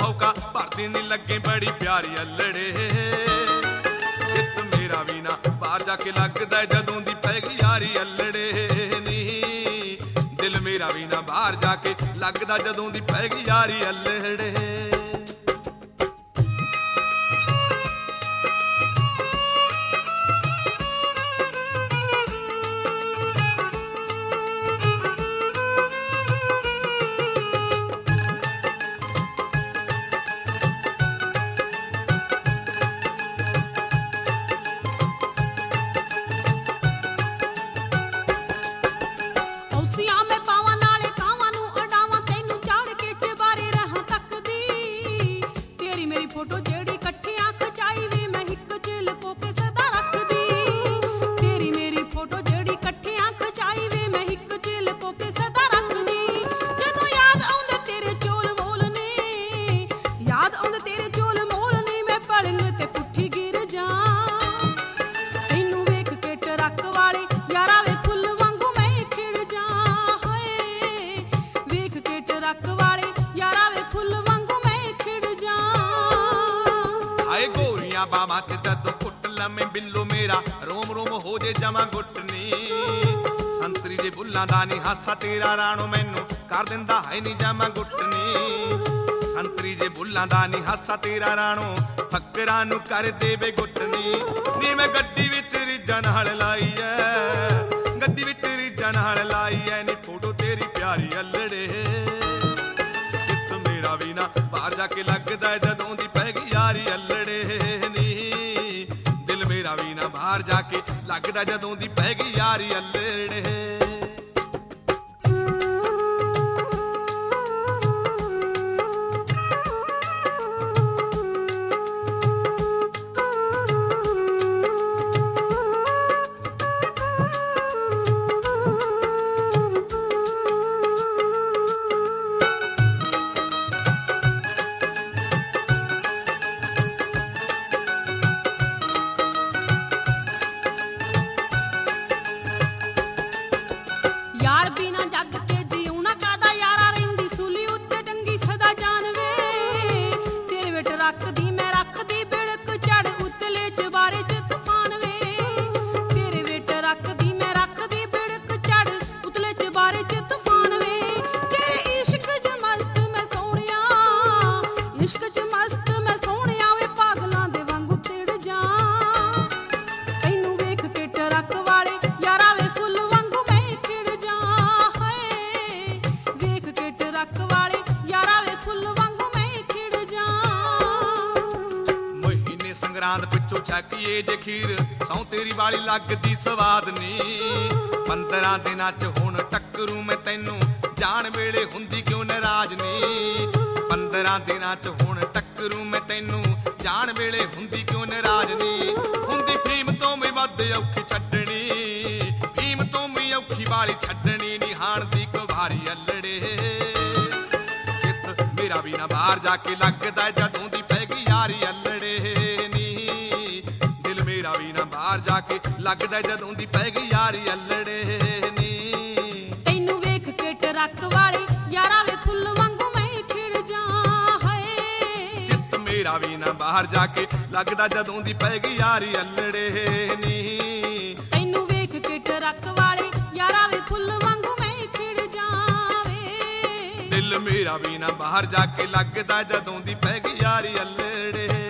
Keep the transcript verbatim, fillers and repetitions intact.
ਹੌਕਾ ਭਰਦੀ ਨੀ ਲੱਗੇ ਬੜੀ ਪਿਆਰੀ ਅਲੜੇ। ਚਿੱਤ ਮੇਰਾ ਵੀ ਨਾ ਬਾਹਰ ਜਾ ਕੇ ਲੱਗਦਾ ਜਦੋਂ ਦੀ ਪੈ ਗਈ ਯਾਰੀ ਅਲੜੇ ਨੀ। ਦਿਲ ਮੇਰਾ ਵੀ ਨਾ ਬਾਹਰ ਜਾ ਕੇ ਲੱਗਦਾ ਜਦੋਂ ਦੀ ਪੈ ਗਈ ਯਾਰੀ ਅਲੜੇ। फोटो जेड़ी कट्ठियां खचाई वे मैं हिक च लुको के सदा रखदी। तेरी मेरी फोटो जेड़ी कट्ठियां खचाई वे मैं हिक च लुको के सदा रखदी। जदों याद आउंदे तेरे चोल मोल ने, याद आउंदे तेरे चोल मोल ने, मैं पलंग ते पुट्ठी गिर जा। तैनू वेख के टरक वाले यारा वे फुੱਲ वांगू मैं खिड़ जा। हाय वेख के टरक वाले यारा वे फुੱਲ वांगू मैं खिड़ जा। आए गोरियां बाबा च जद पुट लमे बिल्लो मेरा रोम रोम हो जे जमा गुटनी। संतरी जे बुल्लां दा नी हासा तेरा राणो मैनू कर दिंदा है नी जमा गुटनी। संतरी जे बुल्लां दा नी हासा तेरा राणो फकरां नू कर देवे गुटनी। नी मैं गड्डी विच रिज्जां नाल लाई ऐ, गड्डी विच रिज्जां नाल लाई ऐ नी फोटो तेरी प्यारी अल्लड़े। चित्त मेरा भी ना बाहर जाके लगदा जदों दी पै गई यारी अल्लड़े नी। दिल मेरा भी ना बाहर जाके लगदा जदों दी पै गई यारी अल्लड़े। यार बिना जग के जीउना कादा यारा रहिंदी सूली उत्ते टंगी सदा जान वे। तेरे विच रखदी मैं रखदी बिड़क चढ़ उतले चबारे च तूफान वे। तेरे विच रखदी मैं रखदी बिड़क चढ़ उतले चबारे च तूफान वे। तेरे इश्क च मस्त मैं सोहणिया, इश्क च मस्त मैं सोहणिया वे पागलां दे वांगू तिड़ जा। तैनू वेख के टरक वाले यारा वे फुੱਲ वांगू मैं खिड़ जा। हाय वेख के टरक वाले यारा वे फुੱਲ वांगू मैं खिड़ जा। महीने संग्रांद पिछों छकीए जे खीर सौ तेरी वाली लगदी स्वाद नी। पंद्रह दिनां च हुण टक्करू मैं तैनू जान वेले हुंदी क्यों नाराज नी। पंद्रह दिनां च हुण टक्करू मैं तैनू जान वेले हुंदी क्यों नाराज नी। हुंदी फीम तो मैं वध औखी छड्डणी, फीम तो मैं औखी वाली छड्डणी नी हाण दी कुवारी अल्लड़े। चित्त मेरा भी ना बाहर जाके लगदा जदों दी पै गई यारी अल्लड़े नी। दिल मेरा भी ना बाहर जाके लगदा जदों दी पै गई यारी अल्लड़े नी। तैनू वेख के टरक वाले यारा वे फुੱਲ वांगू मैं खिड़ जा। हाय चित्त मेरा भी ना बाहर जाके लगदा जदों दी पै गई यारी अल्लड़े नी। तैनू वेख के टरक वाले यारा वे फुੱਲ वांगू मैं खिड़ जा वे। दिल मेरा भी ना बाहर जाके लगदा जदों दी पै गई यारी अल्लड़े।